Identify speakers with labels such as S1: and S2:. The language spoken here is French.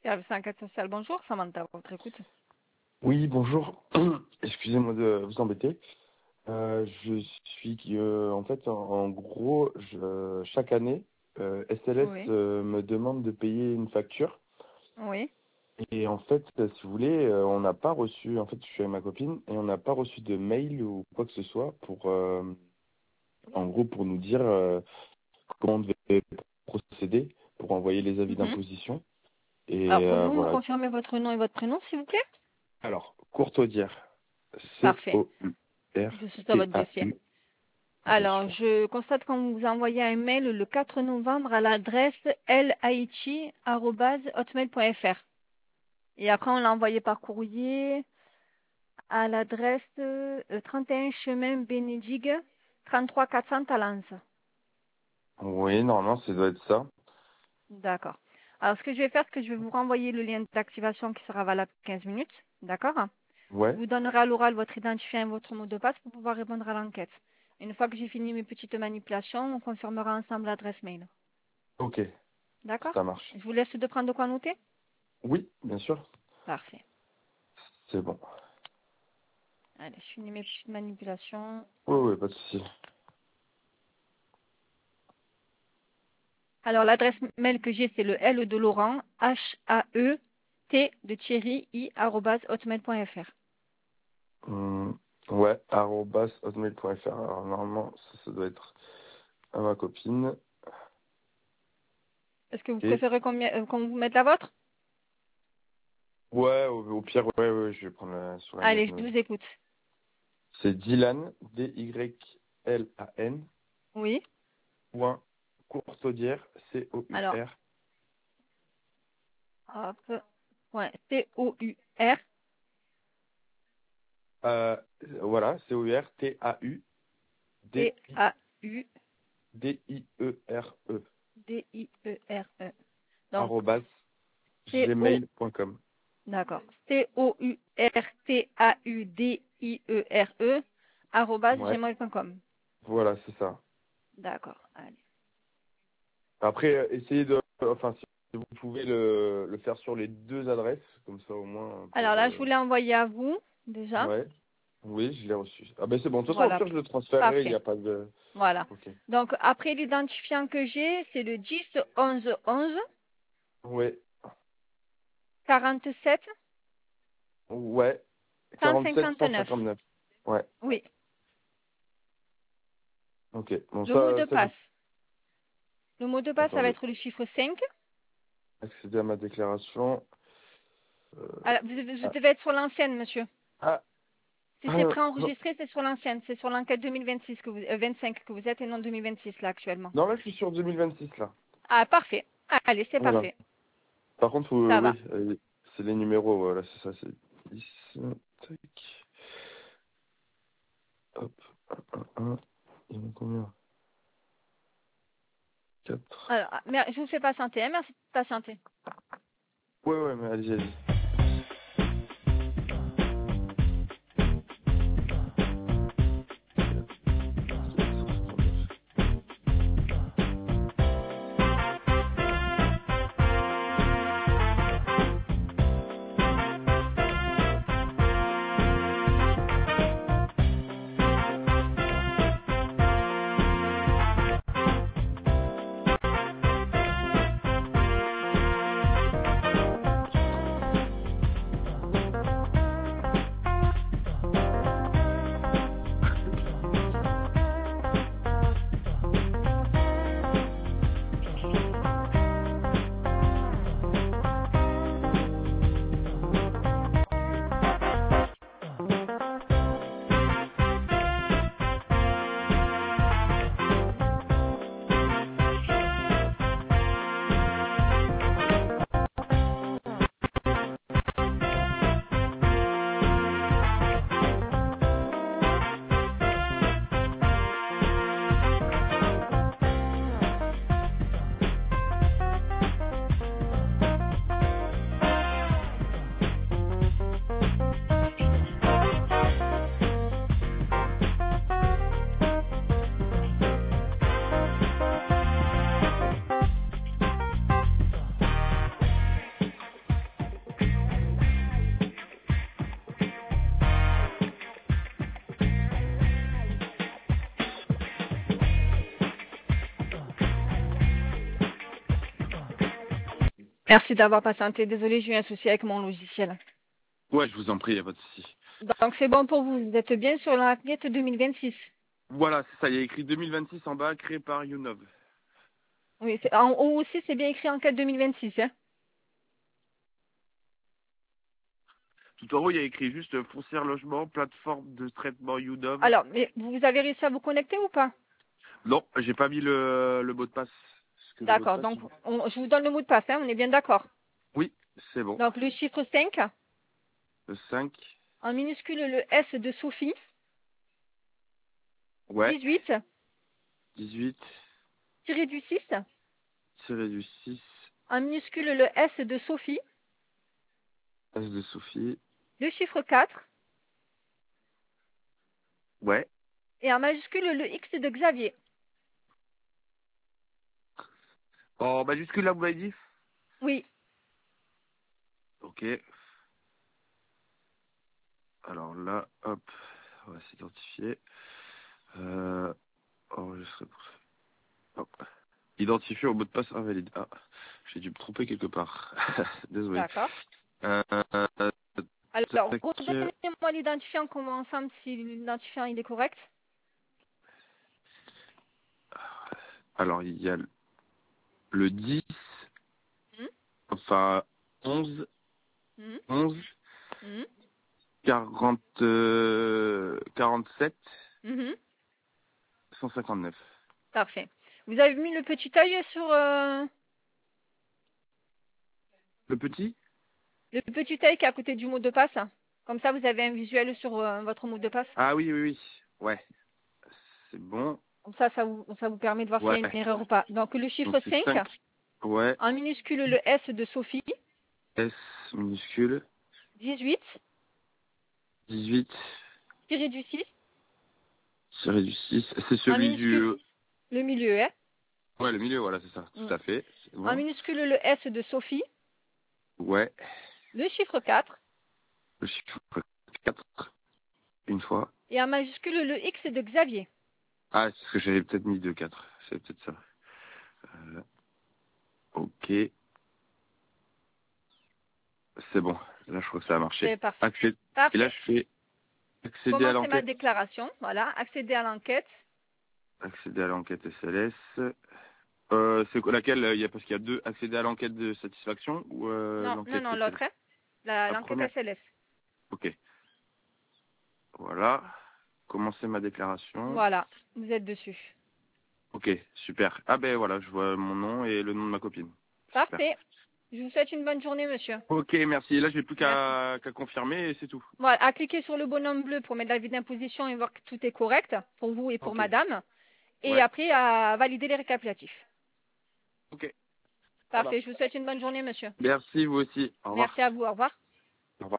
S1: Service enquête sociale, bonjour, Samantha, votre écoute.
S2: Oui, bonjour. Excusez-moi de vous embêter. Je suis en fait en gros chaque année SLS
S1: Oui,
S2: me demande de payer une facture
S1: oui.
S2: et en fait si vous voulez on n'a pas reçu, en fait je suis avec ma copine et on n'a pas reçu de mail ou quoi que ce soit pour en gros pour nous dire comment on devait procéder pour envoyer les avis
S1: Mhm.
S2: d'imposition et
S1: Alors, pouvez-vous me
S2: voilà.
S1: confirmer votre nom et votre prénom, s'il vous plaît?
S2: Alors Courtaudière,
S1: Parfait,
S2: Courtau.
S1: je suis sur votre dossier.
S2: Ok,
S1: Alors,
S2: super.
S1: je constate qu'on vous a envoyé un mail le 4 novembre à l'adresse laichi@hotmail.fr. Et après, on l'a envoyé par courrier à l'adresse 31 chemin Bénédigue, 33 400 Talence.
S2: Oui, normalement, ça doit être ça.
S1: D'accord. Alors, ce que je vais faire, c'est que je vais vous renvoyer le lien d'activation qui sera valable 15 minutes. D'accord? Je
S2: Ouais,
S1: vous donnerai à l'oral votre identifiant et votre mot de passe pour pouvoir répondre à l'enquête. Une fois que j'ai fini mes petites manipulations, on confirmera ensemble l'adresse mail.
S2: ok,
S1: D'accord?
S2: ça marche.
S1: Je vous laisse de prendre de quoi noter?
S2: Oui, bien sûr,
S1: Parfait.
S2: c'est bon.
S1: Allez, je finis mes petites manipulations.
S2: Oui, oui, pas de souci.
S1: Alors, l'adresse mail que j'ai, c'est le L de Laurent, H-A-E-T de Thierry, i@hotmail.fr.
S2: Ouais, @hotmail.fr. Alors, normalement, ça doit être à ma copine.
S1: Est-ce que vous
S2: Et,
S1: préférez qu'on vous mette la vôtre?
S2: ouais, au pire, ouais, ouais, je vais prendre sur la
S1: Allez,
S2: boîte
S1: je
S2: mail.
S1: vous écoute.
S2: C'est Dylan, Dylan,
S1: Oui.
S2: point Courtaudière,
S1: Alors,
S2: Cour,
S1: hop. Ouais, T-O-U-R.
S2: voilà,
S1: T-A-U-D-I-E-R-E.
S2: Courtaudiere,
S1: Donc, C-O,
S2: gmail.com.
S1: d'accord. C-O-U-R-T-A-U-D-I-E-R-E,
S2: Ouais,
S1: @gmail.com.
S2: voilà, c'est ça.
S1: D'accord. Allez.
S2: Après, essayez de, enfin, si vous pouvez le faire sur les deux adresses, comme ça au moins
S1: Alors
S2: pour,
S1: là, je vous l'ai envoyé à vous, déjà.
S2: ouais, oui, je l'ai reçu. Ah ben c'est bon. De toute façon, au
S1: Voilà.
S2: pire, je le transférerai. Il n'y
S1: Parfait.
S2: a pas de.
S1: Voilà.
S2: Ok.
S1: Donc, après l'identifiant que j'ai, c'est le 10 11 11
S2: Ouais,
S1: 47
S2: ouais. 47
S1: 159.
S2: 159. Ouais.
S1: Oui.
S2: Ok. Bon,
S1: Le mot de
S2: ça je.
S1: passe. Le mot de passe, ça va
S2: Attendez.
S1: être le chiffre 5.
S2: Accéder à ma déclaration.
S1: Alors, vous
S2: Ah,
S1: devez être sur l'ancienne, monsieur.
S2: ah,
S1: Si c'est
S2: non.
S1: préenregistré, c'est sur l'ancienne. C'est sur l'enquête 2026 25 que vous êtes et non 2026 là actuellement.
S2: Non, là, je suis sur 2026 là.
S1: Ah, parfait. Allez, c'est
S2: Voilà.
S1: parfait.
S2: Par contre,
S1: Ça va.
S2: oui, c'est les numéros. Voilà, c'est ça. C'est 10. Tac. Hop. 1. Il y en a combien? 4.
S1: Alors, je vous fais patienter, hein. Merci de patienter.
S2: Ouais, ouais, mais allez-y, allez-y.
S1: Merci d'avoir patienté. Désolé, j'ai eu un souci avec mon logiciel.
S2: Ouais, je vous en prie, il n'y a pas de souci.
S1: Donc, c'est bon pour vous. Vous êtes bien sur l'enquête 2026.
S2: Voilà, c'est ça, il y a écrit 2026 en bas, créé par Younov.
S1: Oui, en haut aussi, c'est bien écrit enquête 2026. Hein.
S2: Tout en haut, il y a écrit juste foncière logement, plateforme de traitement Younov.
S1: Alors, mais vous avez réussi à vous connecter ou pas?
S2: Non, j'ai pas mis le mot de passe. Parce que le mot de
S1: D'accord.
S2: passe,
S1: Donc, je vous donne le mot de passe. Hein, on est bien d'accord.
S2: oui, c'est bon.
S1: Donc, le chiffre 5,
S2: Le 5,
S1: en minuscule, le S de Sophie.
S2: ouais.
S1: 18,
S2: 18,
S1: tiré du 6,
S2: tiré du 6,
S1: en minuscule, le S de Sophie.
S2: S de Sophie,
S1: Le chiffre 4,
S2: ouais.
S1: et en majuscule, le X de Xavier.
S2: En majuscule là, vous m'avez dit?
S1: Oui.
S2: Ok. Alors là, hop, on va s'identifier. Enregistrer pour ça. Hop. Identifier au mot de passe invalide. Ah, j'ai dû me tromper quelque part. Désolé.
S1: D'accord.
S2: Euh,
S1: Alors,
S2: tac.
S1: redonnez-moi l'identifiant, qu'on voit ensemble si l'identifiant il est correct.
S2: Alors, il y a le 10,
S1: Hmm,
S2: enfin 11,
S1: hmm,
S2: 11,
S1: hmm,
S2: 40, 47,
S1: mhm.
S2: 159.
S1: Parfait. Vous avez mis le petit œil sur
S2: Le petit?
S1: le petit œil qui est à côté du mot de passe. Comme ça, vous avez un visuel sur votre mot de passe.
S2: Ah oui, oui, oui. Ouais, c'est bon.
S1: Comme ça vous permet de voir s'il y
S2: Ouais,
S1: a une erreur ou pas. Donc, le
S2: donc
S1: chiffre
S2: c'est
S1: 5,
S2: 5. Ouais,
S1: en minuscule, le S de Sophie.
S2: S minuscule,
S1: 18,
S2: 18,
S1: tiré du 6,
S2: tiré du 6. C'est
S1: en
S2: celui du...
S1: minuscule, le milieu. Hein.
S2: Ouais, le milieu, voilà, c'est ça.
S1: Hmm.
S2: Tout à fait. C'est
S1: En
S2: bon.
S1: minuscule, le S de Sophie.
S2: Ouais,
S1: Le chiffre 4.
S2: le chiffre 4, une fois.
S1: Et en majuscule, le X de Xavier.
S2: Ah, c'est ce que j'avais peut-être mis 2, 4. C'est peut-être ça. Ok, c'est bon. Là, je crois que ça a marché.
S1: C'est parfait.
S2: Et là,
S1: Parfait.
S2: je fais accéder à
S1: Commencez ma
S2: l'enquête.
S1: déclaration. Voilà. Accéder à l'enquête.
S2: Accéder à l'enquête SLS. C'est quoi laquelle parce qu'il y a deux. Accéder à l'enquête de satisfaction ou
S1: Non, non,
S2: l'enquête
S1: non,
S2: SLS?
S1: l'autre. Hein.
S2: La
S1: L'enquête
S2: première.
S1: SLS.
S2: Ok. Voilà. Commencer ma déclaration.
S1: Voilà. Vous êtes dessus.
S2: Ok, super. Ah ben voilà, je vois mon nom et le nom de ma copine. Super.
S1: Parfait. Je vous souhaite une bonne journée, monsieur.
S2: Ok, merci. Et là, je n'ai plus
S1: Merci.
S2: qu'à confirmer et c'est tout.
S1: Voilà. À cliquer sur le bonhomme bleu pour mettre l'avis d'imposition et voir que tout est correct pour vous et pour
S2: Ok.
S1: madame. Et
S2: Ouais.
S1: après, à valider les récapitulatifs.
S2: Ok. Ça
S1: Parfait. Je
S2: marche.
S1: vous souhaite une bonne journée, monsieur.
S2: Merci, vous aussi. Au revoir.
S1: Merci à vous. Au revoir.